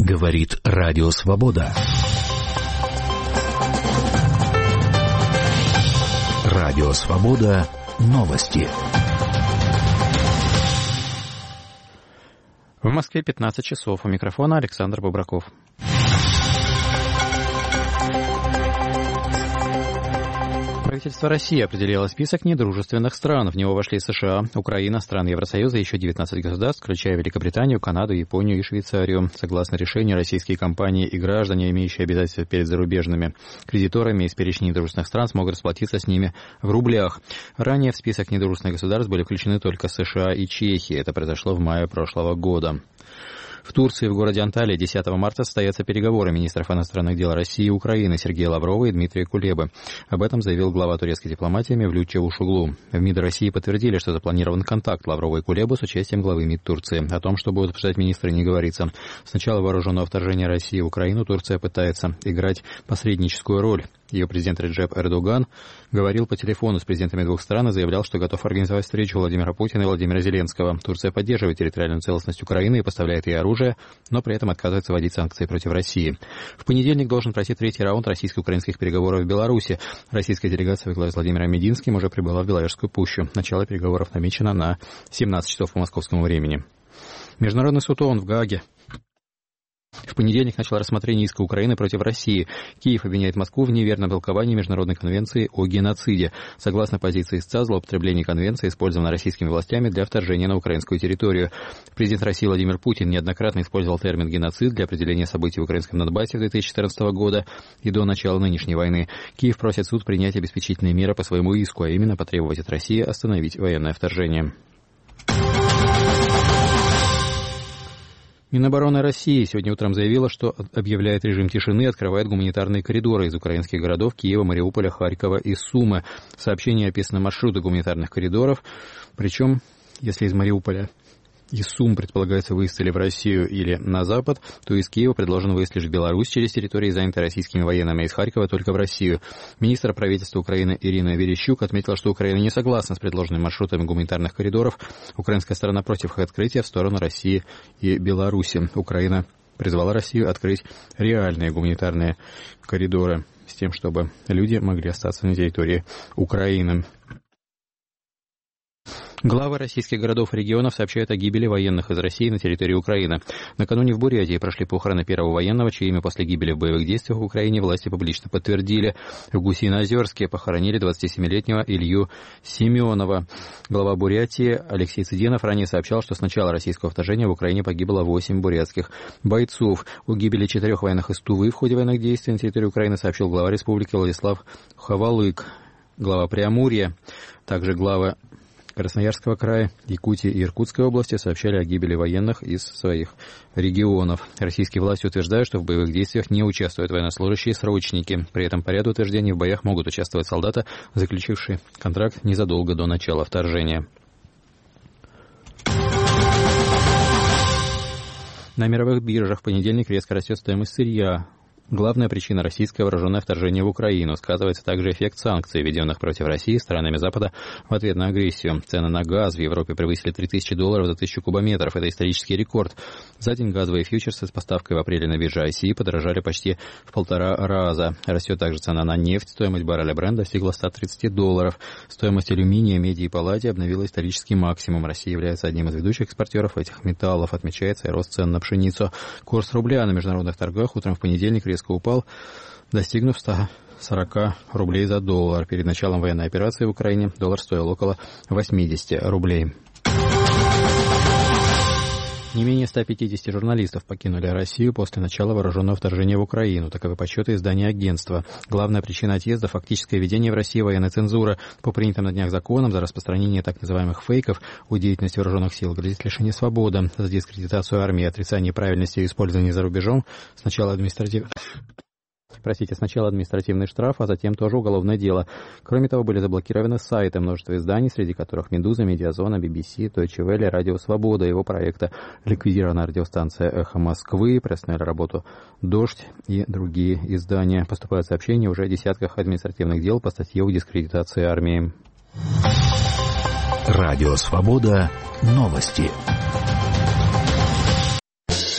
Говорит Радио Свобода. Радио Свобода. Новости. В Москве 15 часов. У микрофона Александр Бобраков. Правительство России определило список недружественных стран. В него вошли США, Украина, страны Евросоюза и еще 19 государств, включая Великобританию, Канаду, Японию и Швейцарию. Согласно решению, российские компании и граждане, имеющие обязательства перед зарубежными кредиторами из перечня недружественных стран, смогут расплатиться с ними в рублях. Ранее в список недружественных государств были включены только США и Чехия. Это произошло в мае прошлого года. В Турции, в городе Анталия, 10 марта состоятся переговоры министров иностранных дел России и Украины Сергея Лаврова и Дмитрия Кулебы. Об этом заявил глава турецкой дипломатии Мевлют Чавушоглу. В МИД России подтвердили, что запланирован контакт Лаврова и Кулебы с участием главы МИД Турции. О том, что будут обсуждать министры, не говорится. С начала вооруженного вторжения России в Украину Турция пытается играть посредническую роль. Ее президент Реджеп Эрдоган говорил по телефону с президентами двух стран и заявлял, что готов организовать встречу Владимира Путина и Владимира Зеленского. Турция поддерживает территориальную целостность Украины и поставляет ей оружие, но при этом отказывается вводить санкции против России. В понедельник должен пройти третий раунд российско-украинских переговоров в Беларуси. Российская делегация во главе с Владимиром Мединским уже прибыла в Беловежскую пущу. Начало переговоров намечено на 17 часов по московскому времени. Международный суд ООН в Гааге в понедельник начал рассмотрение иска Украины против России. Киев обвиняет Москву в неверном толковании Международной конвенции о геноциде. Согласно позиции истца, злоупотребление конвенции использовано российскими властями для вторжения на украинскую территорию. Президент России Владимир Путин неоднократно использовал термин «геноцид» для определения событий в украинском Донбассе в 2014 года и до начала нынешней войны. Киев просит суд принять обеспечительные меры по своему иску, а именно потребовать от России остановить военное вторжение. Минобороны России сегодня утром заявила, что объявляет режим тишины и открывает гуманитарные коридоры из украинских городов Киева, Мариуполя, Харькова и Сумы. В сообщении описаны маршруты гуманитарных коридоров, причем, если из Мариуполя и Сум предполагается выезд или в Россию, или на Запад, то из Киева предложен выезд лишь в Беларусь через территории, занятые российскими военными, а из Харькова только в Россию. Министр правительства Украины Ирина Верещук отметила, что Украина не согласна с предложенными маршрутами гуманитарных коридоров. Украинская сторона против их открытия в сторону России и Беларуси. Украина призвала Россию открыть реальные гуманитарные коридоры с тем, чтобы люди могли остаться на территории Украины. Главы российских городов и регионов сообщают о гибели военных из России на территории Украины. Накануне в Бурятии прошли похороны первого военного, чье имя после гибели в боевых действиях в Украине власти публично подтвердили. В Гусиноозерске похоронили 27-летнего Илью Семенова. Глава Бурятии Алексей Цыденов ранее сообщал, что с начала российского вторжения в Украине погибло 8 бурятских бойцов. О гибели 4 военных из Тувы в ходе военных действий на территории Украины сообщил глава республики Владислав Хавалык. Глава Преамурья, также глава Красноярского края, Якутии и Иркутской области сообщали о гибели военных из своих регионов. Российские власти утверждают, что в боевых действиях не участвуют военнослужащие и срочники. При этом по ряду утверждений в боях могут участвовать солдаты, заключившие контракт незадолго до начала вторжения. На мировых биржах в понедельник резко растет стоимость сырья. Главная причина – российское вооруженное вторжение в Украину. Сказывается также эффект санкций, введенных против России странами Запада в ответ на агрессию. Цены на газ в Европе превысили $3000 за 1000 кубометров. Это исторический рекорд. За день газовые фьючерсы с поставкой в апреле на бирже ICE подорожали почти в 1,5 раза. Растет также цена на нефть. Стоимость барреля Брент достигла $130. Стоимость алюминия, меди и палладия обновила исторический максимум. Россия является одним из ведущих экспортеров этих металлов. Отмечается и рост цен на пшеницу. Курс рубля на международных торгах утром в понедельник резко упал, достигнув 140 рублей за доллар. Перед началом военной операции в Украине доллар стоил около 80 рублей. Не менее 150 журналистов покинули Россию после начала вооруженного вторжения в Украину. Таковы подсчеты издания агентства. Главная причина отъезда – фактическое введение в России военной цензуры. По принятым на днях законам за распространение так называемых фейков о деятельности вооруженных сил грозит лишение свободы. За дискредитацию армии, отрицание правильности и использование за рубежом сначала административный штраф, а затем тоже уголовное дело. Кроме того, были заблокированы сайты множества изданий, среди которых «Медуза», «Медиазона», BBC, Deutsche Welle, «Радио Свобода», его проекта. Ликвидирована радиостанция «Эхо Москвы», приостановили работу «Дождь» и другие издания. Поступают сообщения уже о десятках административных дел по статье о дискредитации армии. Радио Свобода. Новости.